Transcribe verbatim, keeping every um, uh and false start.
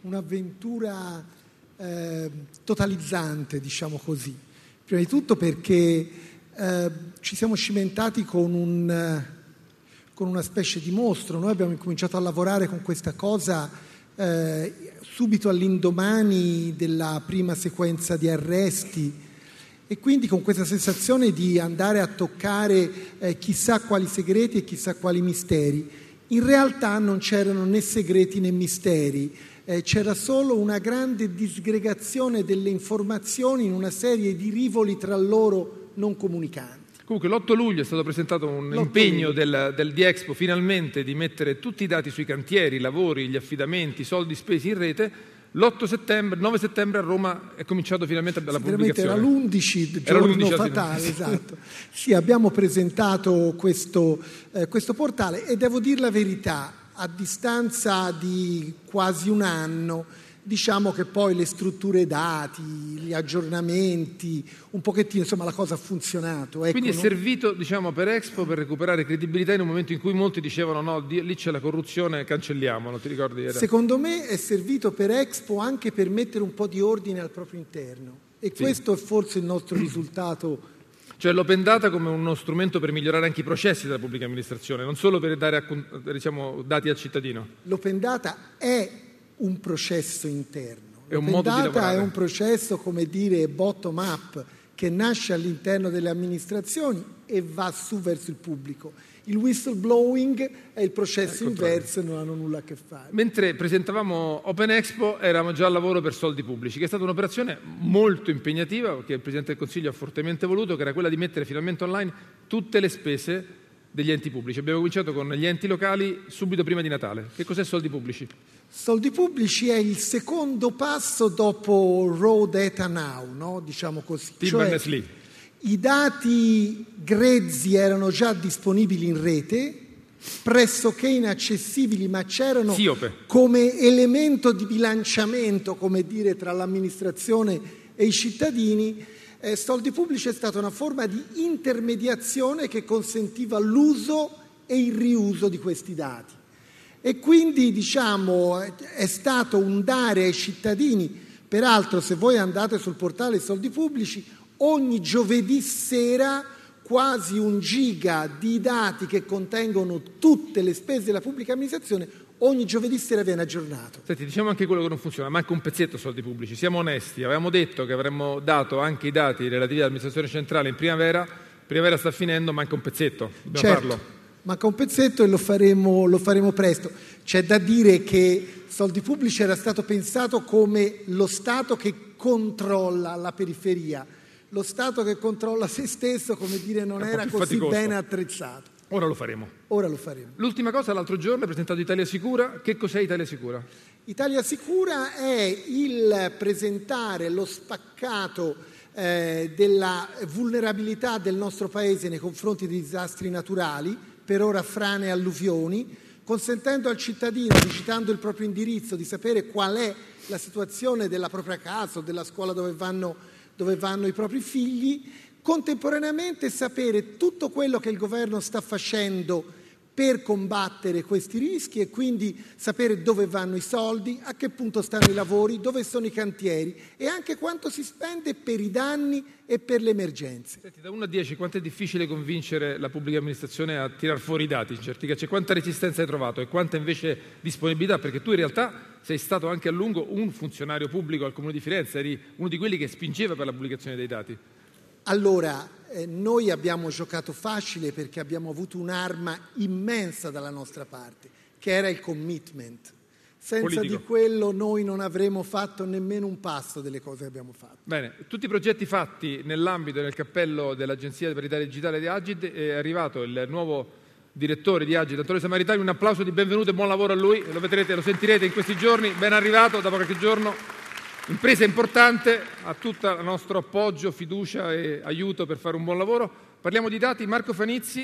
un'avventura eh, totalizzante, diciamo così. Prima di tutto perché eh, ci siamo cimentati con, un, con una specie di mostro. Noi abbiamo incominciato a lavorare con questa cosa eh, subito all'indomani della prima sequenza di arresti, e quindi con questa sensazione di andare a toccare eh, chissà quali segreti e chissà quali misteri. In realtà non c'erano né segreti né misteri, eh, c'era solo una grande disgregazione delle informazioni in una serie di rivoli tra loro non comunicanti. Comunque l'otto luglio è stato presentato un impegno del, del D-Expo finalmente di mettere tutti i dati sui cantieri, i lavori, gli affidamenti, i soldi spesi in rete. L'otto settembre, nove settembre a Roma è cominciato finalmente la pubblicazione. Era l'undici giorno fatale, esatto. Sì, abbiamo presentato questo, eh, questo portale e devo dire la verità, a distanza di quasi un anno, diciamo che poi le strutture dati, gli aggiornamenti, un pochettino, insomma la cosa ha funzionato. Ecco, Quindi è non... servito, diciamo, per Expo per recuperare credibilità in un momento in cui molti dicevano no, lì c'è la corruzione, cancelliamolo, ti ricordi? Era... Secondo me è servito per Expo anche per mettere un po' di ordine al proprio interno, e sì. Questo è forse il nostro risultato. Cioè l'open data come uno strumento per migliorare anche i processi della pubblica amministrazione, non solo per dare diciamo, dati al cittadino. L'open data è un processo interno. È un modo di lavorare. È un processo, come dire, bottom up, che nasce all'interno delle amministrazioni e va su verso il pubblico. Il whistleblowing è il processo inverso e non hanno nulla a che fare. Mentre presentavamo Open Expo eravamo già al lavoro per soldi pubblici, che è stata un'operazione molto impegnativa, che il Presidente del Consiglio ha fortemente voluto, che era quella di mettere finalmente online tutte le spese degli enti pubblici. Abbiamo cominciato con gli enti locali subito prima di Natale. Che cos'è soldi pubblici? Soldi pubblici è il secondo passo dopo Raw Data Now, no? Diciamo così. Tim cioè, Berners-Lee. I dati grezzi erano già disponibili in rete, pressoché inaccessibili, ma c'erano Siope. come elemento di bilanciamento, come dire, tra l'amministrazione e i cittadini. Eh, soldi pubblici è stata una forma di intermediazione che consentiva l'uso e il riuso di questi dati. E quindi, diciamo, è stato un dare ai cittadini. Peraltro, se voi andate sul portale Soldi Pubblici, ogni giovedì sera quasi un giga di dati che contengono tutte le spese della pubblica amministrazione, ogni giovedì sera viene aggiornato. Senti, diciamo anche quello che non funziona, manca un pezzetto soldi pubblici, siamo onesti, avevamo detto che avremmo dato anche i dati relativi all'amministrazione centrale in primavera, primavera sta finendo, manca un pezzetto, dobbiamo certo. farlo. Manca un pezzetto e lo faremo, lo faremo presto. C'è da dire che Soldi Pubblici era stato pensato come lo Stato che controlla la periferia. Lo Stato che controlla se stesso, come dire, non era così faticoso. bene attrezzato. Ora lo faremo. Ora lo faremo. L'ultima cosa, l'altro giorno hai presentato Italia Sicura. Che cos'è Italia Sicura? Italia Sicura è il presentare lo spaccato eh, della vulnerabilità del nostro Paese nei confronti dei disastri naturali, per ora frane e alluvioni, consentendo al cittadino, digitando il proprio indirizzo, di sapere qual è la situazione della propria casa o della scuola dove vanno, dove vanno i propri figli, contemporaneamente sapere tutto quello che il governo sta facendo per combattere questi rischi e quindi sapere dove vanno i soldi, a che punto stanno i lavori, dove sono i cantieri e anche quanto si spende per i danni e per le emergenze. Senti, da uno a dieci quanto è difficile convincere la pubblica amministrazione a tirar fuori i dati in certi casi? Quanta resistenza hai trovato e quanta invece disponibilità? Perché tu in realtà sei stato anche a lungo un funzionario pubblico al Comune di Firenze, eri uno di quelli che spingeva per la pubblicazione dei dati. Allora, eh, noi abbiamo giocato facile perché abbiamo avuto un'arma immensa dalla nostra parte, che era il commitment. Senza Politico. di quello noi non avremmo fatto nemmeno un passo delle cose che abbiamo fatto. Bene, tutti i progetti fatti nell'ambito e nel cappello dell'Agenzia per l'Italia Digitale di Agid, è arrivato il nuovo direttore di Agid, Antonio Samaritani, un applauso di benvenuto e buon lavoro a lui, lo vedrete, lo sentirete in questi giorni, ben arrivato dopo qualche giorno. Impresa importante, ha tutto il nostro appoggio, fiducia e aiuto per fare un buon lavoro. Parliamo di dati, Marco Fanizzi.